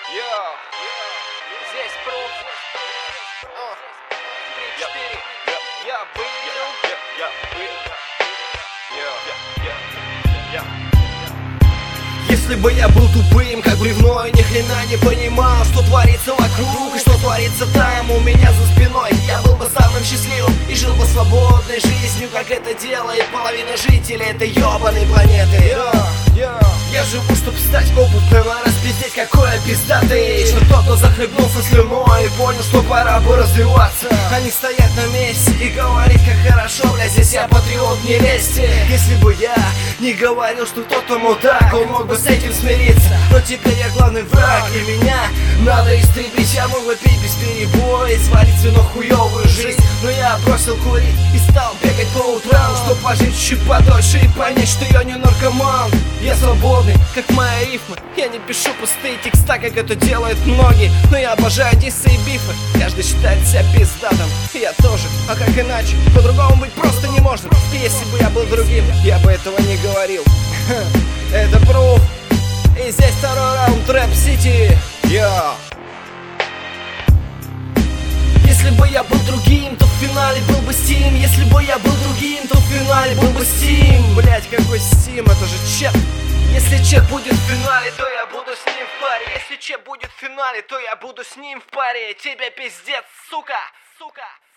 Здесь пруф. 3-4. Я был. Если бы я был тупым, как бревно, и ни хрена не понимал, что творится вокруг и что творится там у меня за спиной, я был бы самым счастливым и жил бы свободной жизнью, как это делает половина жителей этой ёбаной планеты. Я живу, чтобы стать опытным, а распиздеть какой я пиздатый, что кто-то захлебнулся слюной и понял, что пора бы развиваться, а не стоять на месте и говорить, как хорошо, бля, здесь я патриот, не лезьте. Если бы я не говорил, что кто-то мудак, он мог бы с этим смириться, но теперь я главный враг, и меня надо истребить. Я мог бы пить без перебоя, свалить свою хуёвую жизнь, но я бросил курить и стал бегать по утрам, чтоб пожить чуть подольше и понять, что я не наркоман. Я свободный, как мои рифмы. Я не пишу пустые текста, как это делают многие, но я обожаю диссы и бифы. Каждый считает себя пиздатым, и я тоже. А как иначе? По-другому быть просто не может. И если бы я был другим, я бы этого не говорил. Это пруф. И здесь второй раунд Рэп Сити. Если бы я был другим, то в финале был бы Steam. Если бы я был другим, то в финале был бы Steam. Блять, какой Steam, это же Чеп. Если Чеп будет в финале, то я буду с ним в паре. Если Чеп будет в финале, то я буду с ним в паре. Тебе пиздец, сука, сука.